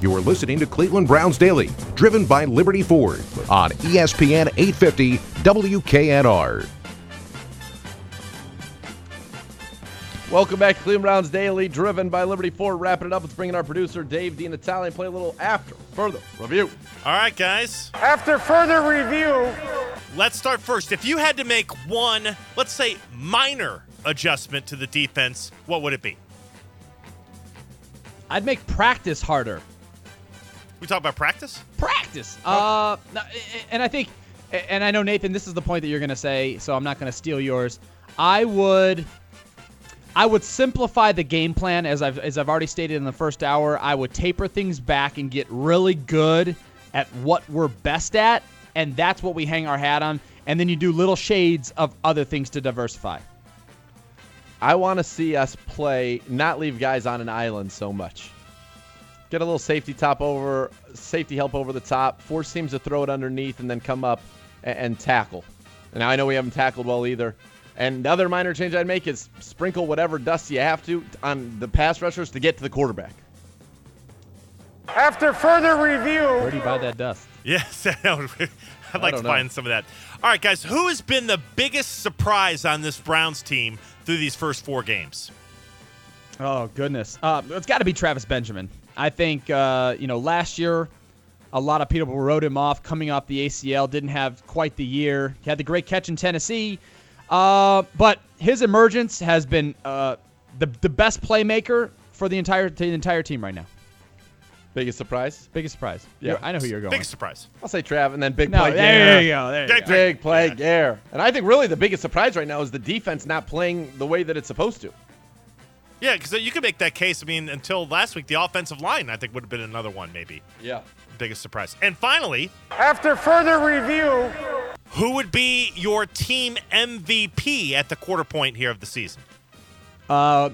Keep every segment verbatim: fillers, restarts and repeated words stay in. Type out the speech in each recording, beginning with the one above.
You are listening to Cleveland Browns Daily, driven by Liberty Ford on E S P N eight fifty W K N R. Welcome back to Cleveland Browns Daily, driven by Liberty Ford. Wrapping it up, let's bring in our producer, Dave DiNatale, and play a little after further review. All right, guys. After further review. Let's start first. If you had to make one, let's say, minor adjustment to the defense, what would it be? I'd make practice harder. We talk about practice? Practice. Uh, and I think, and I know, Nathan, this is the point that you're going to say, so I'm not going to steal yours. I would... I would simplify the game plan, as I've as I've already stated in the first hour. I would taper things back and get really good at what we're best at, and that's what we hang our hat on. And then you do little shades of other things to diversify. I want to see us play, not leave guys on an island so much. Get a little safety top over, safety help over the top, force teams to throw it underneath, and then come up and, and tackle. And now I know we haven't tackled well either. And the other minor change I'd make is sprinkle whatever dust you have to on the pass rushers to get to the quarterback. After further review. Where do you buy that dust? Yes, I'd like to know. find some of that. All right, guys, who has been the biggest surprise on this Browns team through these first four games? Oh, goodness. Uh, it's got to be Travis Benjamin. I think, uh, you know, last year, a lot of people wrote him off coming off the A C L, didn't have quite the year. He had the great catch in Tennessee. Uh, but his emergence has been uh, the the best playmaker for the entire the entire team right now. Biggest surprise? Biggest surprise. Yeah. You're, I know who you're going. Biggest surprise. I'll say Trav, and then big No, play there Gare. you go. There you Big go. Big play Yeah. Gare. And I think really the biggest surprise right now is the defense not playing the way that it's supposed to. Yeah, because you could make that case. I mean, until last week, the offensive line, I think, would have been another one, maybe. Yeah. Biggest surprise. And finally, After further review. who would be your team M V P at the quarter point here of the season? Uh,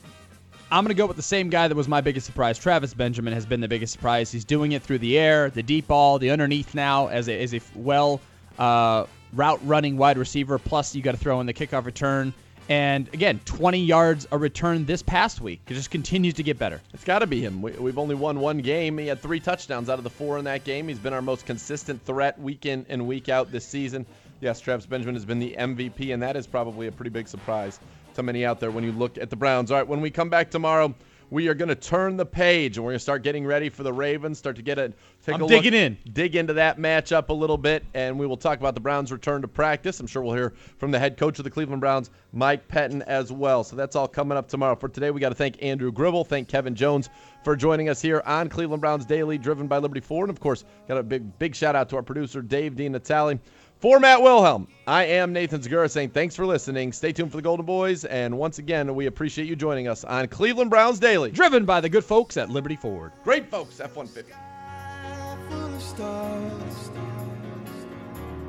I'm going to go with the same guy that was my biggest surprise. Travis Benjamin has been the biggest surprise. He's doing it through the air, the deep ball, the underneath now as a, as a well uh, route-running wide receiver. Plus, you got to throw in the kickoff return. And, again, twenty yards a return this past week. It just continues to get better. It's got to be him. We, we've only won one game. He had three touchdowns out of the four in that game. He's been our most consistent threat week in and week out this season. Yes, Travis Benjamin has been the M V P, and that is probably a pretty big surprise to many out there when you look at the Browns. All right, when we come back tomorrow, we are going to turn the page, and we're going to start getting ready for the Ravens, start to get a take I'm a digging look, in. dig into that matchup a little bit, and we will talk about the Browns' return to practice. I'm sure we'll hear from the head coach of the Cleveland Browns, Mike Pettine, as well. So that's all coming up tomorrow. For today, we got to thank Andrew Gribble, thank Kevin Jones for joining us here on Cleveland Browns Daily, driven by Liberty Ford. And, of course, got a big, big shout-out to our producer, Dave DiNatale. For Matt Wilhelm, I am Nathan Segura saying thanks for listening. Stay tuned for the Golden Boys. And once again, we appreciate you joining us on Cleveland Browns Daily. Driven by the good folks at Liberty Ford. Great folks, F one fifty.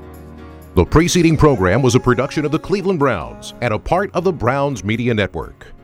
The preceding program was a production of the Cleveland Browns and a part of the Browns Media Network.